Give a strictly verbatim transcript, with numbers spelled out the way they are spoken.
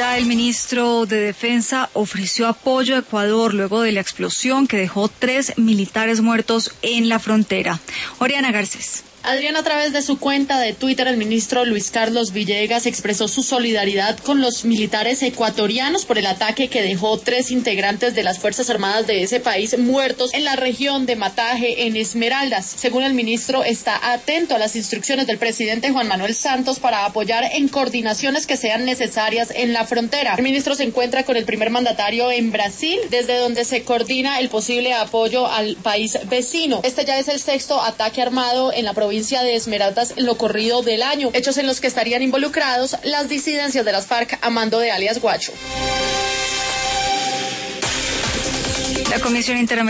Ya el ministro de Defensa ofreció apoyo a Ecuador luego de la explosión que dejó tres militares muertos en la frontera. Oriana Garcés. Adrián, a través de su cuenta de Twitter, el ministro Luis Carlos Villegas expresó su solidaridad con los militares ecuatorianos por el ataque que dejó tres integrantes de las Fuerzas Armadas de ese país muertos en la región de Mataje, en Esmeraldas. Según el ministro, está atento a las instrucciones del presidente Juan Manuel Santos para apoyar en coordinaciones que sean necesarias en la frontera. El ministro se encuentra con el primer mandatario en Brasil, desde donde se coordina el posible apoyo al país vecino. Este ya es el sexto ataque armado en la provincia de Esmeraldas en lo corrido del año, hechos en los que estarían involucrados las disidencias de las FARC a mando de alias Guacho. La Comisión Interamericana